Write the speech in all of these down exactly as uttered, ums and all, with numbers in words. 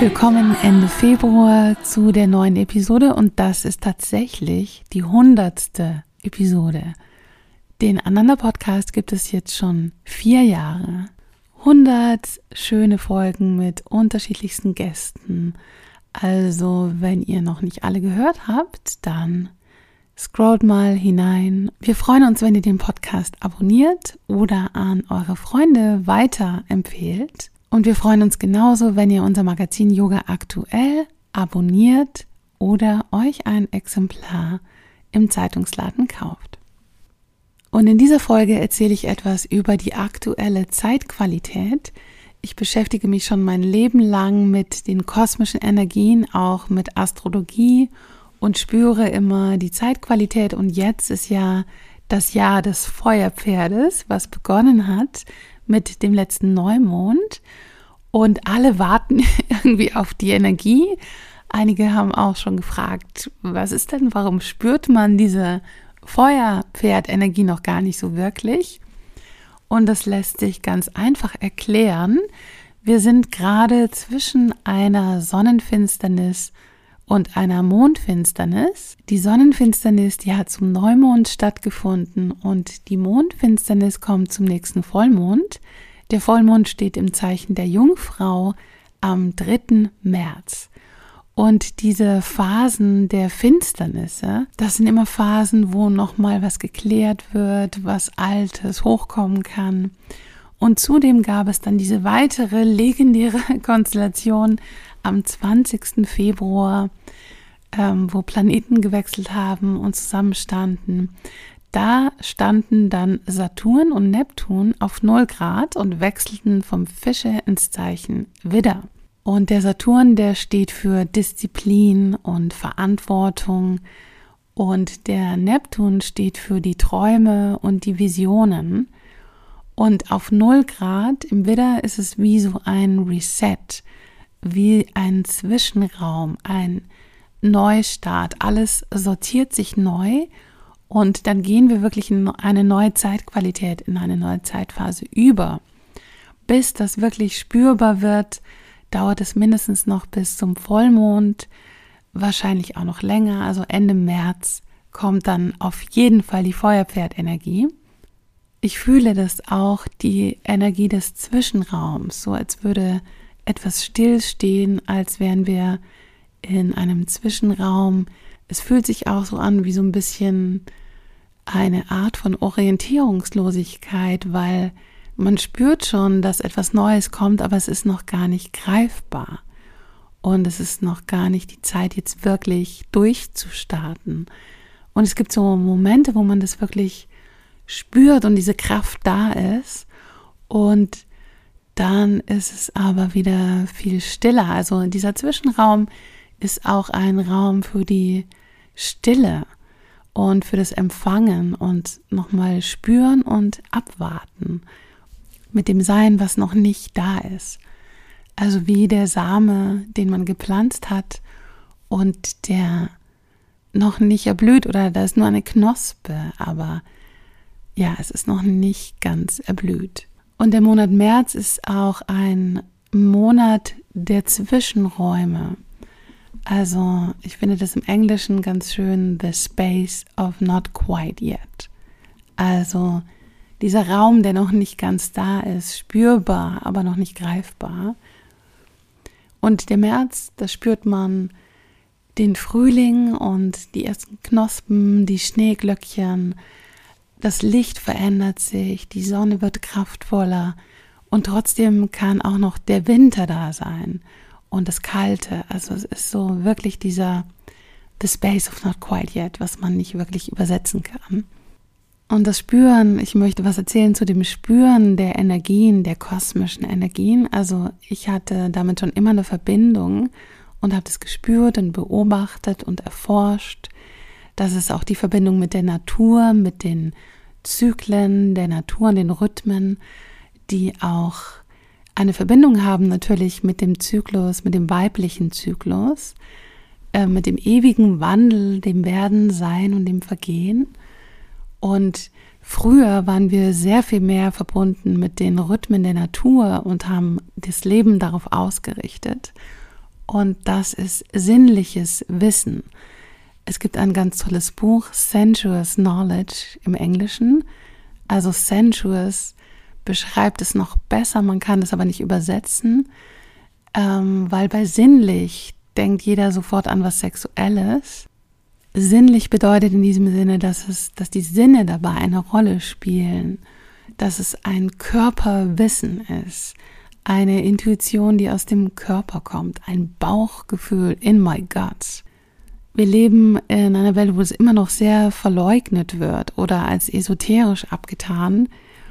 willkommen Ende Februar zu der neuen Episode und das ist tatsächlich die hundertste Episode. Den Ananda-Podcast gibt es jetzt schon vier Jahre. hundert schöne Folgen mit unterschiedlichsten Gästen. Also wenn ihr noch nicht alle gehört habt, dann scrollt mal hinein. Wir freuen uns, wenn ihr den Podcast abonniert oder an eure Freunde weiterempfehlt. Und wir freuen uns genauso, wenn ihr unser Magazin Yoga Aktuell abonniert oder euch ein Exemplar im Zeitungsladen kauft. Und in dieser Folge erzähle ich etwas über die aktuelle Zeitqualität. Ich beschäftige mich schon mein Leben lang mit den kosmischen Energien, auch mit Astrologie und spüre immer die Zeitqualität. Und jetzt ist ja das Jahr des Feuerpferdes, was begonnen hat mit dem letzten Neumond. Und alle warten irgendwie auf die Energie. Einige haben auch schon gefragt, was ist denn, warum spürt man diese Feuerpferdenergie noch gar nicht so wirklich? Und das lässt sich ganz einfach erklären. Wir sind gerade zwischen einer Sonnenfinsternis und einer Mondfinsternis. Die Sonnenfinsternis, die hat zum Neumond stattgefunden und die Mondfinsternis kommt zum nächsten Vollmond. Der Vollmond steht im Zeichen der Jungfrau am dritten März. Und diese Phasen der Finsternisse, das sind immer Phasen, wo nochmal was geklärt wird, was Altes hochkommen kann. Und zudem gab es dann diese weitere legendäre Konstellation am zwanzigsten Februar, ähm, wo Planeten gewechselt haben und zusammenstanden. Da standen dann Saturn und Neptun auf null Grad und wechselten vom Fische ins Zeichen Widder. Und der Saturn, der steht für Disziplin und Verantwortung und der Neptun steht für die Träume und die Visionen. Und auf null Grad im Widder ist es wie so ein Reset, wie ein Zwischenraum, ein Neustart. Alles sortiert sich neu und dann gehen wir wirklich in eine neue Zeitqualität, in eine neue Zeitphase über. Bis das wirklich spürbar wird, dauert es mindestens noch bis zum Vollmond, wahrscheinlich auch noch länger, also Ende März kommt dann auf jeden Fall die Feuerpferdenergie. Ich fühle das auch, die Energie des Zwischenraums, so als würde etwas stillstehen, als wären wir in einem Zwischenraum. Es fühlt sich auch so an wie so ein bisschen eine Art von Orientierungslosigkeit, weil man spürt schon, dass etwas Neues kommt, aber es ist noch gar nicht greifbar. Und es ist noch gar nicht die Zeit, jetzt wirklich durchzustarten. Und es gibt so Momente, wo man das wirklich spürt und diese Kraft da ist. Und dann ist es aber wieder viel stiller. Also dieser Zwischenraum ist auch ein Raum für die Stille und für das Empfangen und nochmal spüren und abwarten mit dem Sein, was noch nicht da ist. Also wie der Same, den man gepflanzt hat und der noch nicht erblüht oder da ist nur eine Knospe, aber ja, es ist noch nicht ganz erblüht. Und der Monat März ist auch ein Monat der Zwischenräume. Also ich finde das im Englischen ganz schön, the space of not quite yet. Also dieser Raum, der noch nicht ganz da ist, spürbar, aber noch nicht greifbar. Und der März, da spürt man den Frühling und die ersten Knospen, die Schneeglöckchen. Das Licht verändert sich, die Sonne wird kraftvoller und trotzdem kann auch noch der Winter da sein und das Kalte. Also es ist so wirklich dieser the space of not quite yet, was man nicht wirklich übersetzen kann. Und das Spüren, ich möchte was erzählen zu dem Spüren der Energien, der kosmischen Energien. Also ich hatte damit schon immer eine Verbindung und habe das gespürt und beobachtet und erforscht. Das ist auch die Verbindung mit der Natur, mit den Zyklen der Natur und den Rhythmen, die auch eine Verbindung haben natürlich mit dem Zyklus, mit dem weiblichen Zyklus, äh, mit dem ewigen Wandel, dem Werden, Sein und dem Vergehen. Und früher waren wir sehr viel mehr verbunden mit den Rhythmen der Natur und haben das Leben darauf ausgerichtet. Und das ist sinnliches Wissen. Es gibt ein ganz tolles Buch, Sensuous Knowledge im Englischen. Also Sensuous beschreibt es noch besser, man kann es aber nicht übersetzen, ähm, weil bei sinnlich denkt jeder sofort an was Sexuelles. Sinnlich bedeutet in diesem Sinne, dass es, dass die Sinne dabei eine Rolle spielen, dass es ein Körperwissen ist, eine Intuition, die aus dem Körper kommt, ein Bauchgefühl in my gut. Wir leben in einer Welt, wo es immer noch sehr verleugnet wird oder als esoterisch abgetan.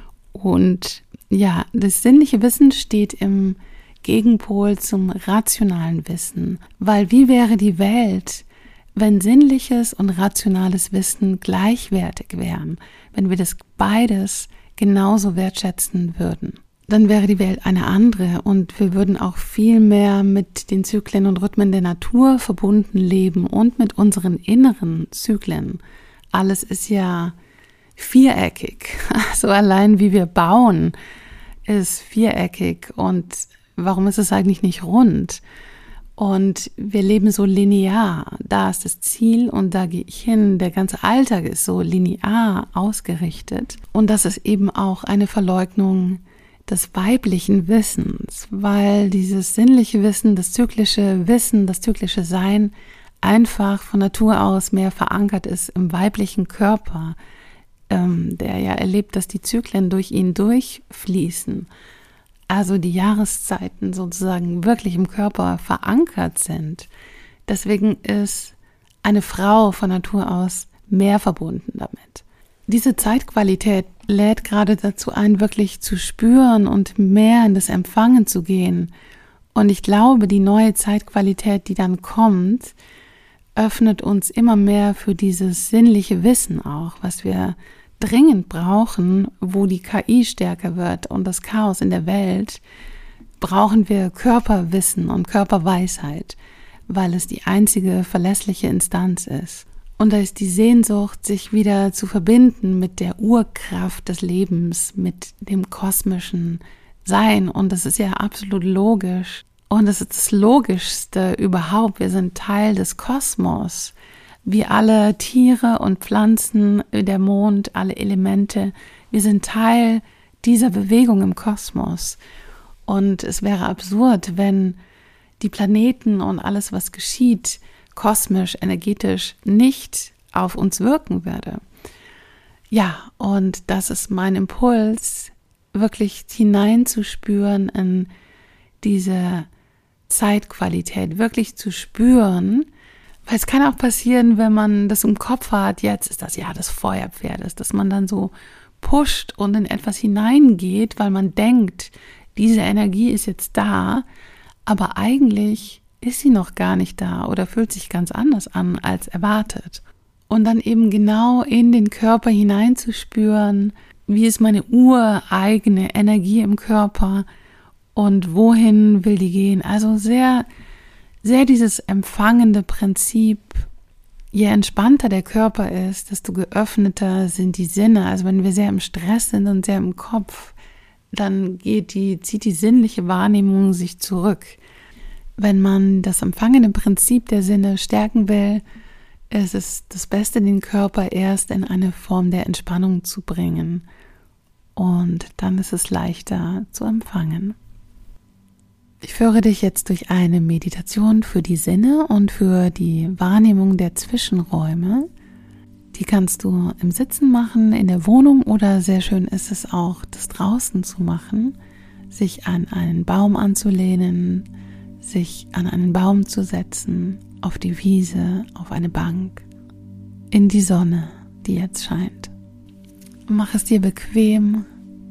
Und ja, das sinnliche Wissen steht im Gegenpol zum rationalen Wissen. Weil wie wäre die Welt, wenn sinnliches und rationales Wissen gleichwertig wären, wenn wir das beides genauso wertschätzen würden? Dann wäre die Welt eine andere und wir würden auch viel mehr mit den Zyklen und Rhythmen der Natur verbunden leben und mit unseren inneren Zyklen. Alles ist ja viereckig, also allein wie wir bauen ist viereckig und warum ist es eigentlich nicht rund? Und wir leben so linear, da ist das Ziel und da gehe ich hin, der ganze Alltag ist so linear ausgerichtet und das ist eben auch eine Verleugnung des weiblichen Wissens, weil dieses sinnliche Wissen, das zyklische Wissen, das zyklische Sein einfach von Natur aus mehr verankert ist im weiblichen Körper, ähm, der ja erlebt, dass die Zyklen durch ihn durchfließen, also die Jahreszeiten sozusagen wirklich im Körper verankert sind. Deswegen ist eine Frau von Natur aus mehr verbunden damit. Diese Zeitqualität lädt gerade dazu ein, wirklich zu spüren und mehr in das Empfangen zu gehen. Und ich glaube, die neue Zeitqualität, die dann kommt, öffnet uns immer mehr für dieses sinnliche Wissen auch, was wir dringend brauchen, wo die K I stärker wird und das Chaos in der Welt, brauchen wir Körperwissen und Körperweisheit, weil es die einzige verlässliche Instanz ist. Und da ist die Sehnsucht, sich wieder zu verbinden mit der Urkraft des Lebens, mit dem kosmischen Sein. Und das ist ja absolut logisch. Und das ist das Logischste überhaupt. Wir sind Teil des Kosmos. Wie alle Tiere und Pflanzen, der Mond, alle Elemente. Wir sind Teil dieser Bewegung im Kosmos. Und es wäre absurd, wenn die Planeten und alles, was geschieht, kosmisch, energetisch nicht auf uns wirken würde. Ja, und das ist mein Impuls, wirklich hineinzuspüren in diese Zeitqualität, wirklich zu spüren, weil es kann auch passieren, wenn man das im Kopf hat, jetzt ist das Jahr des Feuerpferdes, dass man dann so pusht und in etwas hineingeht, weil man denkt, diese Energie ist jetzt da, aber eigentlich ist sie noch gar nicht da oder fühlt sich ganz anders an als erwartet. Und dann eben genau in den Körper hineinzuspüren, wie ist meine ureigene Energie im Körper und wohin will die gehen. Also sehr, sehr dieses empfangende Prinzip, je entspannter der Körper ist, desto geöffneter sind die Sinne. Also wenn wir sehr im Stress sind und sehr im Kopf, dann geht die, zieht die sinnliche Wahrnehmung sich zurück. Wenn man das empfangende Prinzip der Sinne stärken will, ist es das Beste, den Körper erst in eine Form der Entspannung zu bringen. Und dann ist es leichter zu empfangen. Ich führe dich jetzt durch eine Meditation für die Sinne und für die Wahrnehmung der Zwischenräume. Die kannst du im Sitzen machen, in der Wohnung oder sehr schön ist es auch, das draußen zu machen, sich an einen Baum anzulehnen, sich an einen Baum zu setzen, auf die Wiese, auf eine Bank, in die Sonne, die jetzt scheint. Mach es dir bequem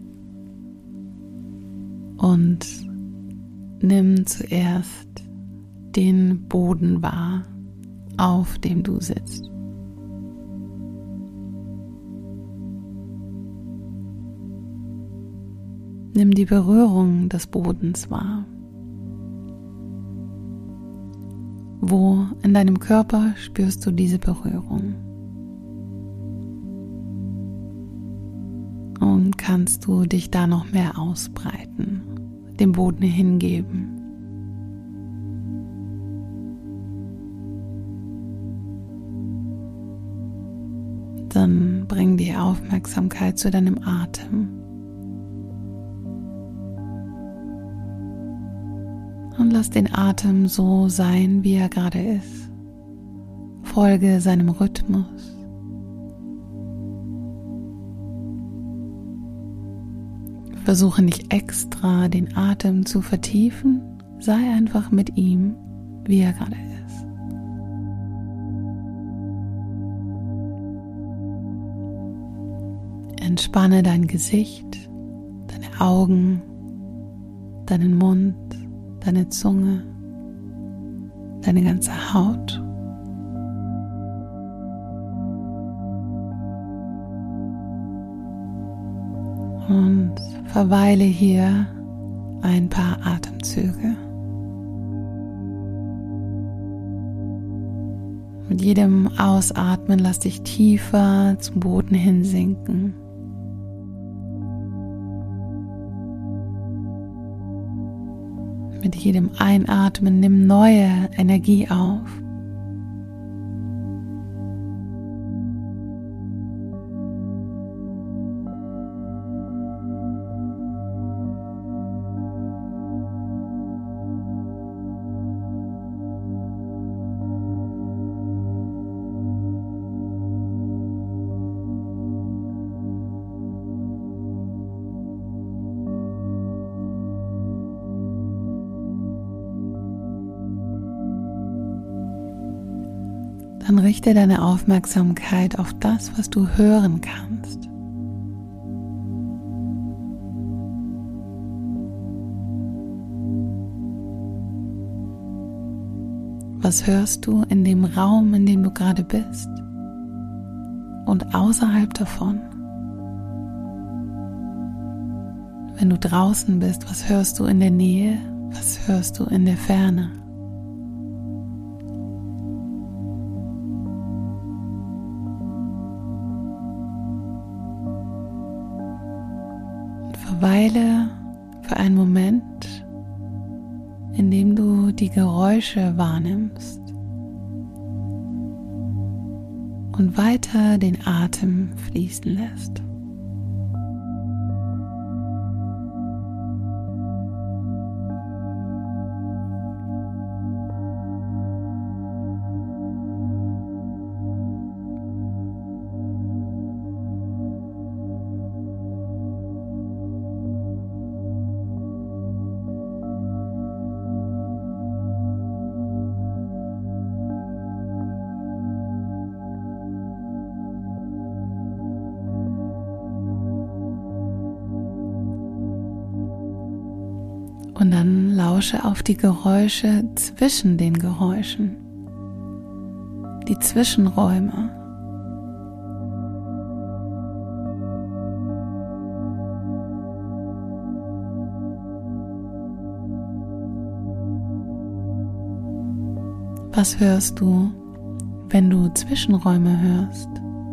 und nimm zuerst den Boden wahr, auf dem du sitzt. Nimm die Berührung des Bodens wahr. Wo in deinem Körper spürst du diese Berührung? Und kannst du dich da noch mehr ausbreiten, dem Boden hingeben? Dann bring die Aufmerksamkeit zu deinem Atem. Und lass den Atem so sein, wie er gerade ist. Folge seinem Rhythmus. Versuche nicht extra den Atem zu vertiefen, sei einfach mit ihm, wie er gerade ist. Entspanne dein Gesicht, deine Augen, deinen Mund, deine Zunge, deine ganze Haut. Und verweile hier ein paar Atemzüge. Mit jedem Ausatmen lass dich tiefer zum Boden hinsinken. Mit jedem Einatmen nimm neue Energie auf. Dann richte deine Aufmerksamkeit auf das, was du hören kannst. Was hörst du in dem Raum, in dem du gerade bist und außerhalb davon? Wenn du draußen bist, was hörst du in der Nähe? Was hörst du in der Ferne? Verweile für einen Moment, in dem du die Geräusche wahrnimmst und weiter den Atem fließen lässt. Und dann lausche auf die Geräusche zwischen den Geräuschen, die Zwischenräume. Was hörst du, wenn du Zwischenräume hörst?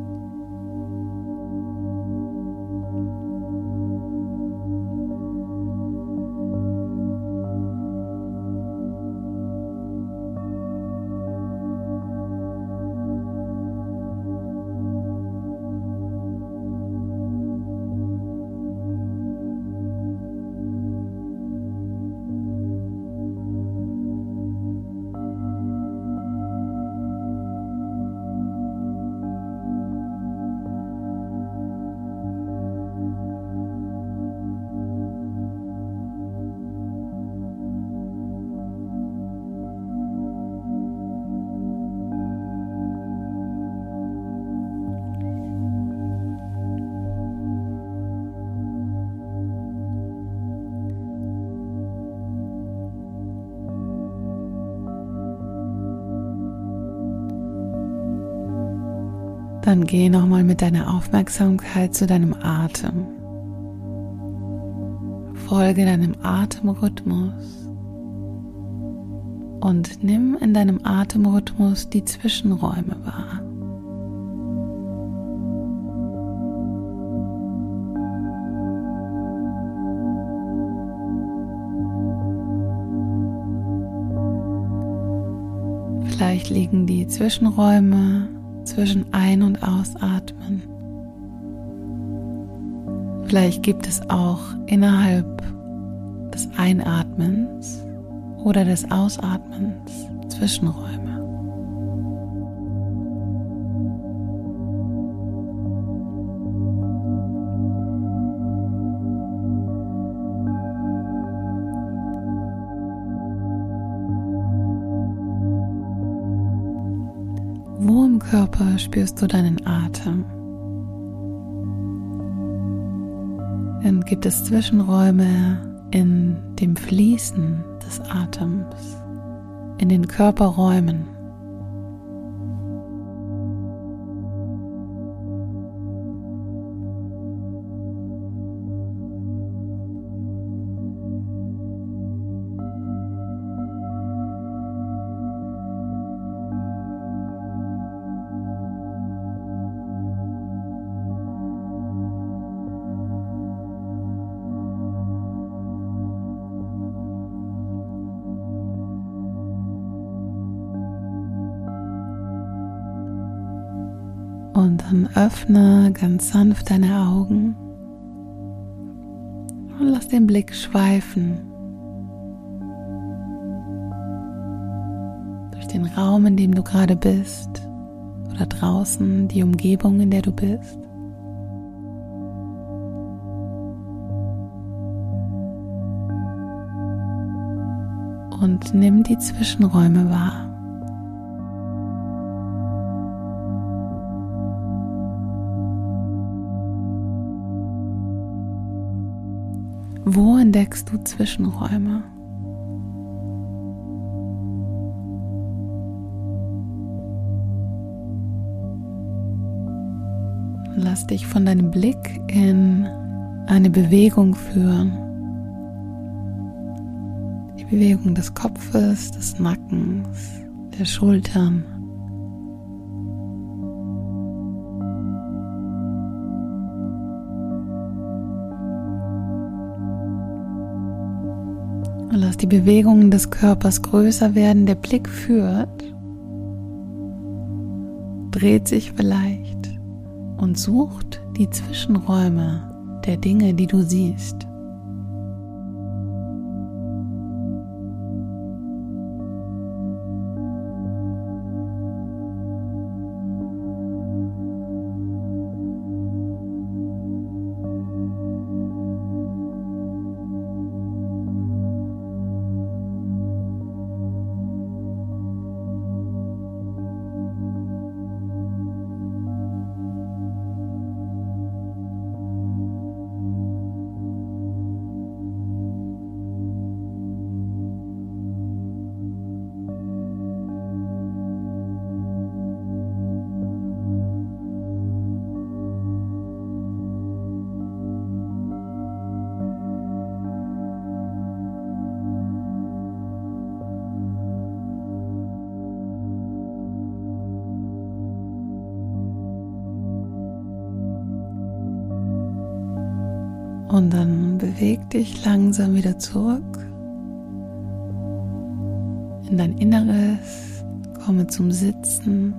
Dann geh nochmal mit deiner Aufmerksamkeit zu deinem Atem. Folge deinem Atemrhythmus und nimm in deinem Atemrhythmus die Zwischenräume wahr. Vielleicht liegen die Zwischenräume zwischen Ein- und Ausatmen. Vielleicht gibt es auch innerhalb des Einatmens oder des Ausatmens Zwischenräume. Wo im Körper spürst du deinen Atem? Und gibt es Zwischenräume in dem Fließen des Atems, in den Körperräumen? Und dann öffne ganz sanft deine Augen und lass den Blick schweifen durch den Raum, in dem du gerade bist, oder draußen die Umgebung, in der du bist. Und nimm die Zwischenräume wahr. Wo entdeckst du Zwischenräume? Lass dich von deinem Blick in eine Bewegung führen. Die Bewegung des Kopfes, des Nackens, der Schultern. Und lass die Bewegungen des Körpers größer werden. Der Blick führt, dreht sich vielleicht und sucht die Zwischenräume der Dinge, die du siehst. Und dann beweg dich langsam wieder zurück in dein Inneres, komme zum Sitzen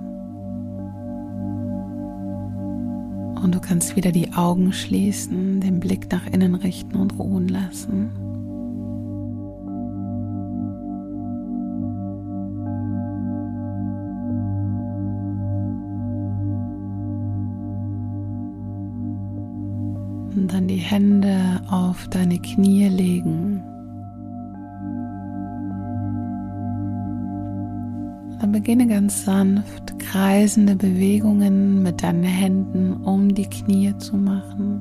und du kannst wieder die Augen schließen, den Blick nach innen richten und ruhen lassen. Und dann die Hände auf deine Knie legen. Dann beginne ganz sanft kreisende Bewegungen mit deinen Händen um die Knie zu machen.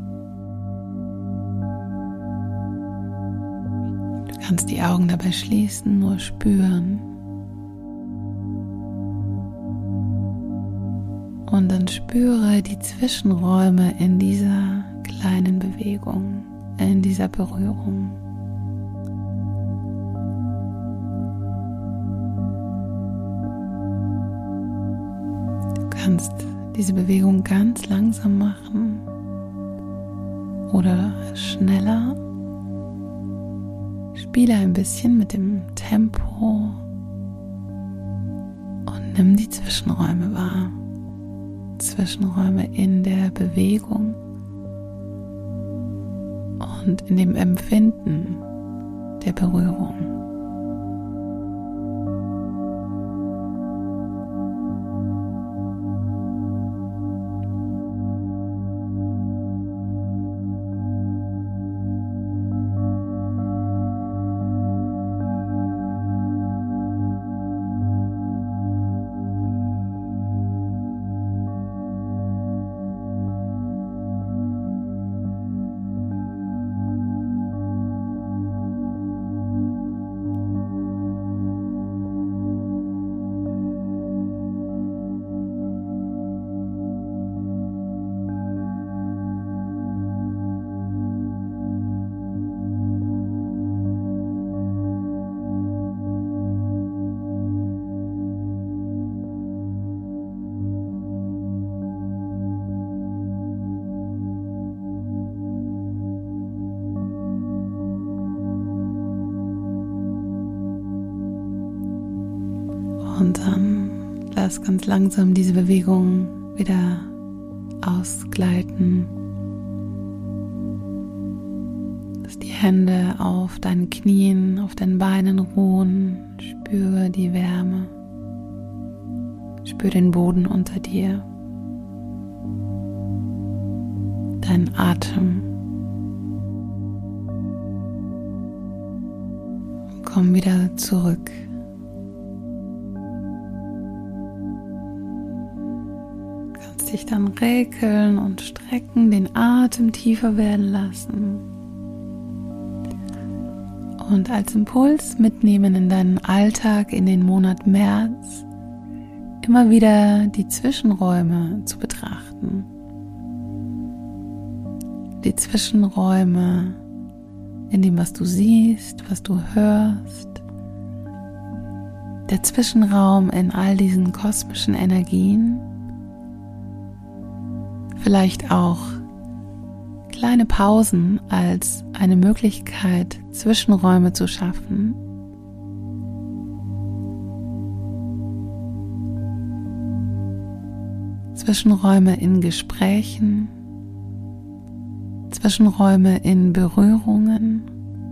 Du kannst die Augen dabei schließen, nur spüren. Und dann spüre die Zwischenräume in dieser kleinen Bewegung, in dieser Berührung. Du kannst diese Bewegung ganz langsam machen oder schneller. Spiele ein bisschen mit dem Tempo und nimm die Zwischenräume wahr. Zwischenräume in der Bewegung und in dem Empfinden der Berührung. Und dann lass ganz langsam diese Bewegung wieder ausgleiten. Lass die Hände auf deinen Knien, auf deinen Beinen ruhen. Spüre die Wärme. Spüre den Boden unter dir. Deinen Atem. Und komm wieder zurück. Dich dann räkeln und strecken, den Atem tiefer werden lassen und als Impuls mitnehmen in deinen Alltag in den Monat März, immer wieder die Zwischenräume zu betrachten. Die Zwischenräume in dem, was du siehst, was du hörst, der Zwischenraum in all diesen kosmischen Energien. Vielleicht auch kleine Pausen als eine Möglichkeit, Zwischenräume zu schaffen. Zwischenräume in Gesprächen, Zwischenräume in Berührungen.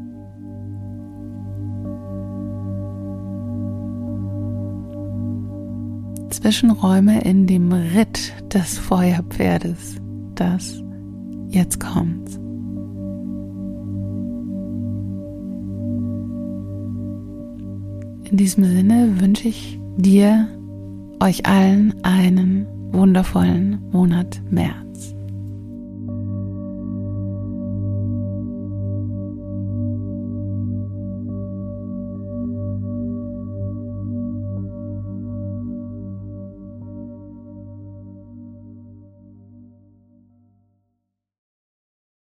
Zwischenräume in dem Ritt des Feuerpferdes, das jetzt kommt. In diesem Sinne wünsche ich dir, euch allen einen wundervollen Monat März.